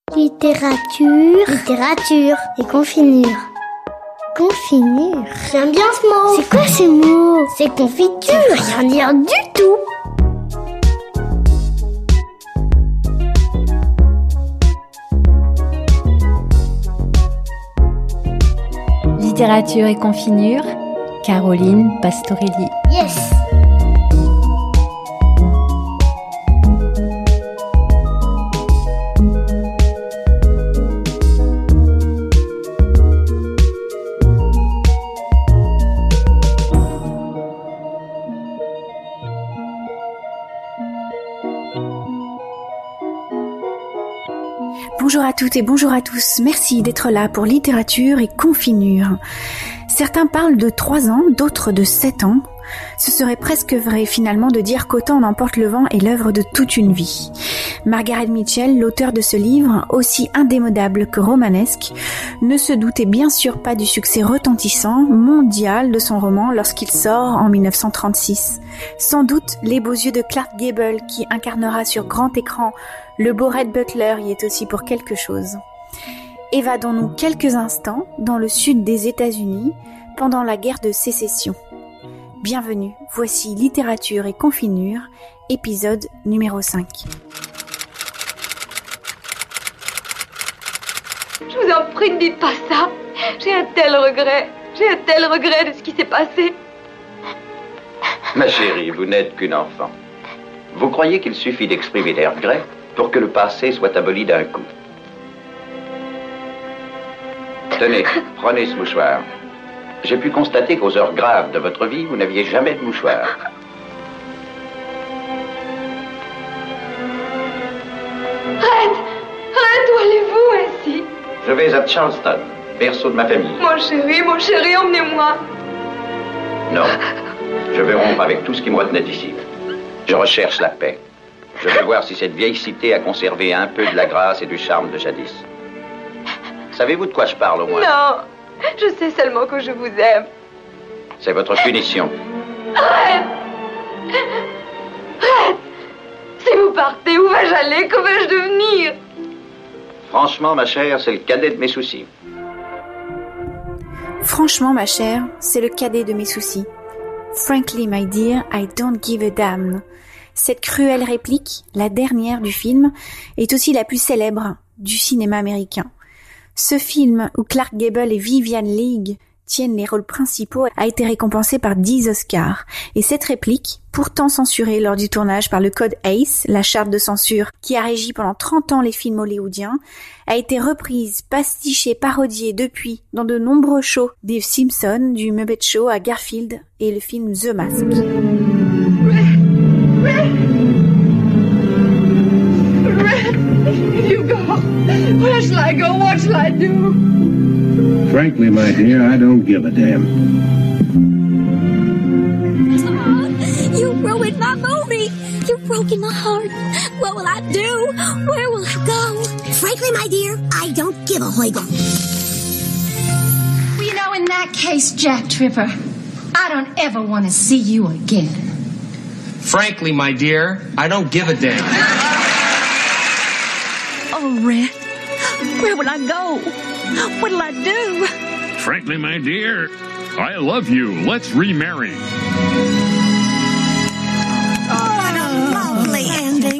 Littérature et confinure. Confinure. J'aime bien ce mot. C'est quoi ce mot? C'est confiture. Ça veut rien dire du tout. Littérature et confinure, Caroline Pastorelli. Yes. Bonjour à toutes et bonjour à tous, merci d'être là pour Littérature et confinure. Certains parlent de 3 ans, d'autres de 7 ans. Ce serait presque vrai finalement de dire qu'Autant n'emporte le vent est l'œuvre de toute une vie. Margaret Mitchell, l'auteur de ce livre, aussi indémodable que romanesque, ne se doutait bien sûr pas du succès retentissant, mondial de son roman lorsqu'il sort en 1936. Sans doute les beaux yeux de Clark Gable qui incarnera sur grand écran le beau Red Butler y est aussi pour quelque chose. Évadons-nous quelques instants dans le sud des États-Unis pendant la guerre de sécession. Bienvenue, voici Littérature et confinure, épisode numéro 5. Je vous en prie, ne dites pas ça. J'ai un tel regret de ce qui s'est passé. Ma chérie, vous n'êtes qu'une enfant. Vous croyez qu'il suffit d'exprimer des regrets pour que le passé soit aboli d'un coup? Tenez, prenez ce mouchoir. J'ai pu constater qu'aux heures graves de votre vie, vous n'aviez jamais de mouchoir. Red, où allez-vous ainsi? Je vais à Charleston, berceau de ma famille. Mon chéri, emmenez-moi. Non, je vais rompre avec tout ce qui me retenait ici. Je recherche la paix. Je veux voir si cette vieille cité a conservé un peu de la grâce et du charme de jadis. Savez-vous de quoi je parle au moins? Non, je sais seulement que je vous aime. C'est votre punition. Red, si vous partez, où vais-je aller? Que vais-je devenir? Franchement, ma chère, c'est le cadet de mes soucis. Franchement, ma chère, c'est le cadet de mes soucis. Frankly, my dear, I don't give a damn. Cette cruelle réplique, la dernière du film, est aussi la plus célèbre du cinéma américain. Ce film, où Clark Gable et Vivian Leigh tiennent les rôles principaux, a été récompensé par 10 Oscars. Et cette réplique, pourtant censurée lors du tournage par le Code ACE, la charte de censure qui a régi pendant 30 ans les films hollywoodiens, a été reprise, pastichée, parodiée depuis dans de nombreux shows des Simpsons, du Muppet Show à Garfield et le film The Mask. You go. Where shall I go? What shall I do? Frankly, my dear, I don't give a damn. Oh, you ruined my movie. You've broken my heart. What will I do? Where will I go? Frankly, my dear, I don't give a hoigle. Well, you know, in that case, Jack Tripper, I don't ever want to see you again. Frankly, my dear, I don't give a damn. Oh, Red, where will I go? What'll I do? Frankly, my dear, I love you. Let's remarry. What a lovely ending.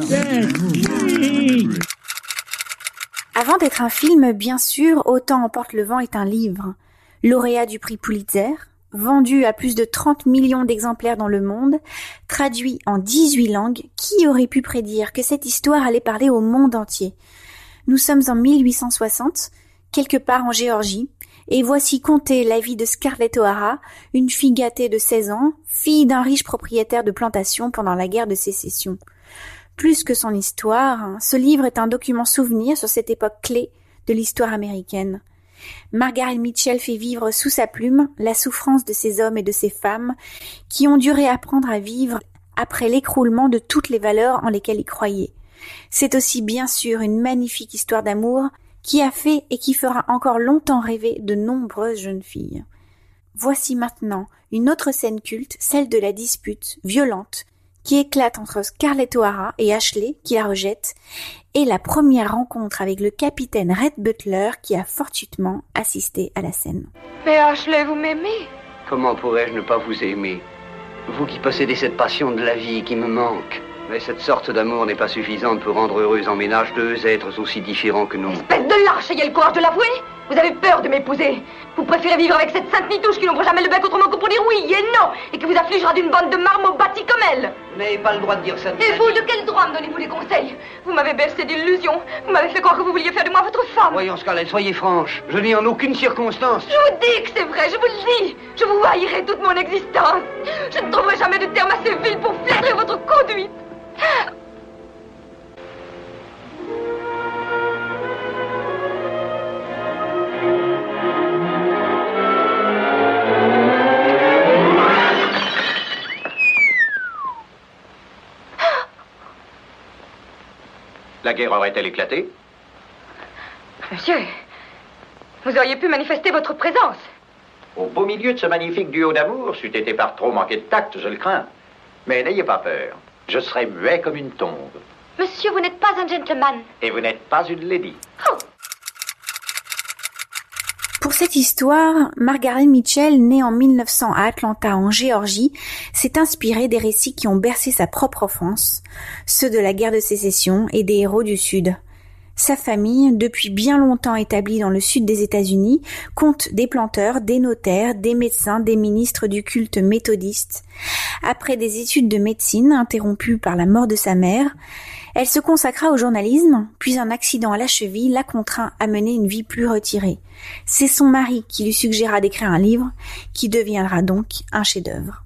Avant d'être un film, bien sûr, Autant emporte le vent est un livre. Lauréat du prix Pulitzer, vendu à plus de 30 millions d'exemplaires dans le monde, traduit en 18 langues, qui aurait pu prédire que cette histoire allait parler au monde entier? Nous sommes en 1860, quelque part en Géorgie, et voici conter la vie de Scarlett O'Hara, une fille gâtée de 16 ans, fille d'un riche propriétaire de plantation pendant la guerre de sécession. Plus que son histoire, ce livre est un document souvenir sur cette époque clé de l'histoire américaine. Margaret Mitchell fait vivre sous sa plume la souffrance de ces hommes et de ces femmes qui ont dû réapprendre à vivre après l'écroulement de toutes les valeurs en lesquelles ils croyaient. C'est aussi bien sûr une magnifique histoire d'amour qui a fait et qui fera encore longtemps rêver de nombreuses jeunes filles. Voici maintenant une autre scène culte, celle de la dispute violente qui éclate entre Scarlett O'Hara et Ashley, qui la rejette, et la première rencontre avec le capitaine Rhett Butler, qui a fortuitement assisté à la scène. Mais Ashley, vous m'aimez? Comment pourrais-je ne pas vous aimer? Vous qui possédez cette passion de la vie qui me manque. Mais cette sorte d'amour n'est pas suffisante pour rendre heureuse en ménage deux êtres aussi différents que nous. Espèce de lâche, ayez le courage de l'avouer. Vous avez peur de m'épouser. Vous préférez vivre avec cette sainte nitouche qui n'ouvre jamais le bec autrement que pour dire oui et non, et qui vous affligera d'une bande de marmots bâtis comme elle. Vous n'avez pas le droit de dire ça. Et vous, de quel droit me donnez-vous des conseils? Vous m'avez bercé d'illusions. Vous m'avez fait croire que vous vouliez faire de moi votre femme. Voyons, Scarlett, soyez franche. Je n'ai en aucune circonstance. Je vous dis que c'est vrai, je vous le dis. Je vous haïrai toute mon existence. Je ne trouverai jamais de terme assez vil pour flatter votre conduite. La guerre aurait-elle éclaté? Monsieur, vous auriez pu manifester votre présence. Au beau milieu de ce magnifique duo d'amour, c'eût été par trop manqué de tact, je le crains. Mais n'ayez pas peur, je serai muet comme une tombe. Monsieur, vous n'êtes pas un gentleman. Et vous n'êtes pas une lady. Oh. Pour cette histoire, Margaret Mitchell, née en 1900 à Atlanta, en Géorgie, s'est inspirée des récits qui ont bercé sa propre enfance, ceux de la guerre de sécession et des héros du Sud. Sa famille, depuis bien longtemps établie dans le sud des États-Unis, compte des planteurs, des notaires, des médecins, des ministres du culte méthodiste. Après des études de médecine interrompues par la mort de sa mère, elle se consacra au journalisme, puis un accident à la cheville la contraint à mener une vie plus retirée. C'est son mari qui lui suggéra d'écrire un livre, qui deviendra donc un chef-d'œuvre.